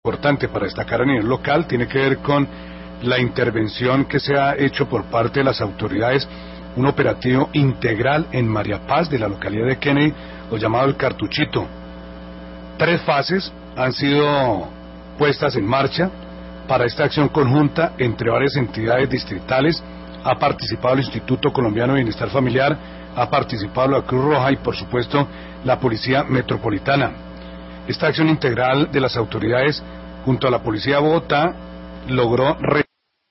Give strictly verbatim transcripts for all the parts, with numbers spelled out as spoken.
importante para destacar a nivel local tiene que ver con la intervención que se ha hecho por parte de las autoridades, un operativo integral en María Paz, de la localidad de Kennedy, lo llamado el Cartuchito. Tres fases han sido puestas en marcha para esta acción conjunta entre varias entidades distritales. Ha participado el Instituto Colombiano de Bienestar Familiar, ha participado la Cruz Roja y por supuesto la Policía Metropolitana. Esta acción integral de las autoridades junto a la Policía de Bogotá logró re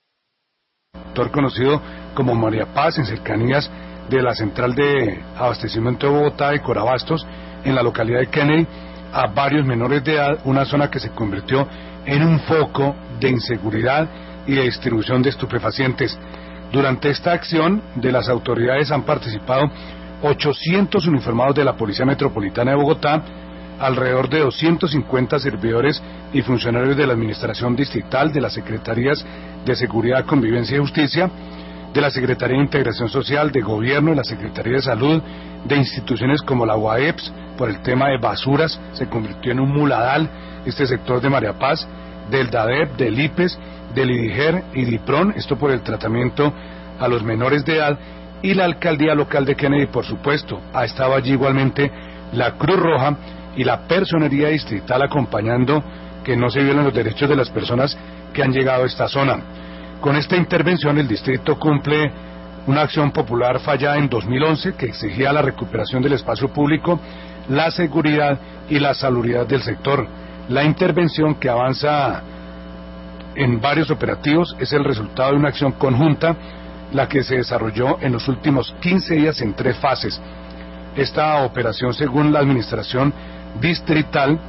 sector conocido como María Paz, en cercanías de la central de abastecimiento de Bogotá, de Corabastos, en la localidad de Kennedy, a varios menores de edad, una zona que se convirtió en un foco de inseguridad y de distribución de estupefacientes. Durante esta acción de las autoridades han participado ochocientos uniformados de la Policía Metropolitana de Bogotá, alrededor de doscientos cincuenta servidores y funcionarios de la Administración Distrital, de las Secretarías de Seguridad, Convivencia y Justicia, de la Secretaría de Integración Social, de Gobierno, de la Secretaría de Salud, de instituciones como la U A E P S, por el tema de basuras, se convirtió en un muladal este sector de María Paz, del DADEP, del I P E S, del IDIGER y DIPRON, esto por el tratamiento a los menores de edad, y la Alcaldía Local de Kennedy, por supuesto. Ha estado allí igualmente la Cruz Roja y la Personería Distrital acompañando que no se violen los derechos de las personas que han llegado a esta zona. Con esta intervención el distrito cumple una acción popular fallada en dos mil once que exigía la recuperación del espacio público, la seguridad y la salubridad del sector. La intervención, que avanza en varios operativos, es el resultado de una acción conjunta, la que se desarrolló en los últimos quince días en tres fases. Esta operación, según la administración distrital,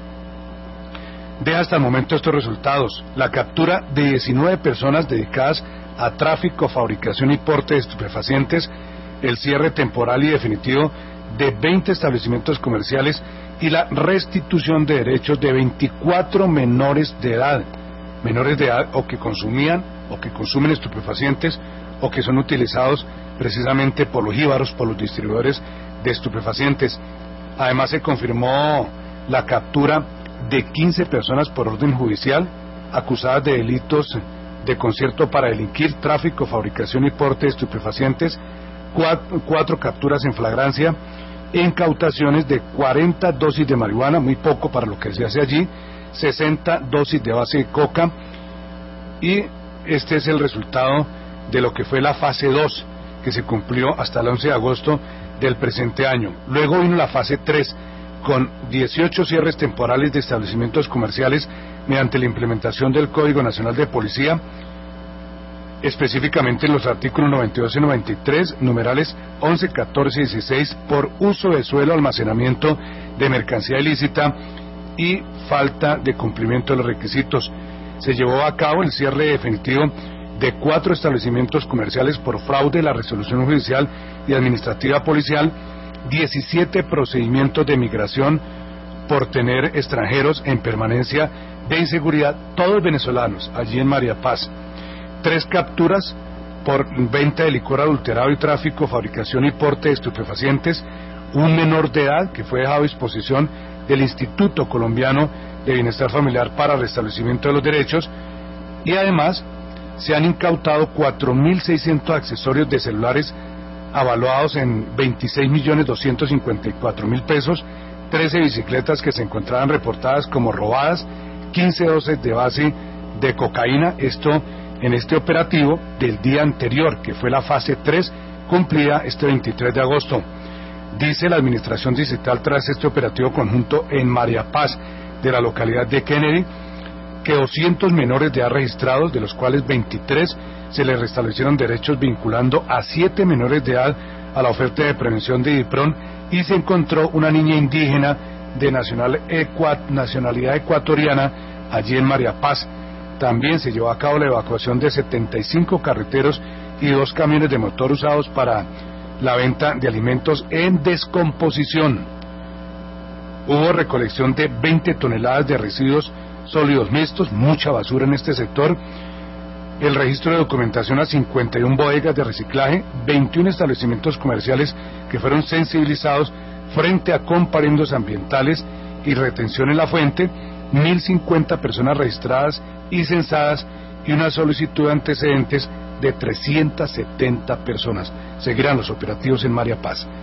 deja hasta el momento estos resultados: la captura de diecinueve personas dedicadas a tráfico, fabricación y porte de estupefacientes, el cierre temporal y definitivo de veinte establecimientos comerciales y la restitución de derechos de veinticuatro menores de edad, menores de edad o que consumían o que consumen estupefacientes o que son utilizados precisamente por los jíbaros, por los distribuidores de estupefacientes. Además se confirmó la captura de quince personas por orden judicial acusadas de delitos de concierto para delinquir, tráfico, fabricación y porte de estupefacientes, cuatro, cuatro capturas en flagrancia, incautaciones de cuarenta dosis de marihuana, muy poco para lo que se hace allí, sesenta dosis de base de coca, y este es el resultado de lo que fue la fase dos, que se cumplió hasta el once de agosto del presente año. Luego vino la fase tres, con dieciocho cierres temporales de establecimientos comerciales mediante la implementación del Código Nacional de Policía, específicamente en los artículos noventa y dos y noventa y tres, numerales once, catorce y dieciséis, por uso de suelo, almacenamiento de mercancía ilícita y falta de cumplimiento de los requisitos. Se llevó a cabo el cierre definitivo de cuatro establecimientos comerciales por fraude a la resolución judicial y administrativa policial, diecisiete procedimientos de migración por tener extranjeros en permanencia de inseguridad, todos venezolanos, allí en María Paz, tres capturas por venta de licor adulterado y tráfico, fabricación y porte de estupefacientes, un menor de edad que fue dejado a disposición del Instituto Colombiano de Bienestar Familiar para restablecimiento de los derechos, y además se han incautado cuatro mil seiscientos accesorios de celulares avaluados en veintiséis millones doscientos cincuenta y cuatro mil pesos, trece bicicletas que se encontraban reportadas como robadas, quince dosis de base de cocaína, esto en este operativo del día anterior, que fue la fase tres, cumplida este veintitrés de agosto. Dice la administración distrital, tras este operativo conjunto en María Paz de la localidad de Kennedy, que doscientos menores de edad registrados, de los cuales veintitrés se les restablecieron derechos vinculando a siete menores de edad a la oferta de prevención de DIPRON, y se encontró una niña indígena de nacional ecua, nacionalidad ecuatoriana allí en María Paz. También se llevó a cabo la evacuación de setenta y cinco carreteros y dos camiones de motor usados para la venta de alimentos en descomposición. Hubo recolección de veinte toneladas de residuos sólidos mixtos, mucha basura en este sector, el registro de documentación a cincuenta y una bodegas de reciclaje, veintiún establecimientos comerciales que fueron sensibilizados frente a comparendos ambientales y retención en la fuente, mil cincuenta personas registradas y censadas y una solicitud de antecedentes de trescientas setenta personas. Seguirán los operativos en María Paz.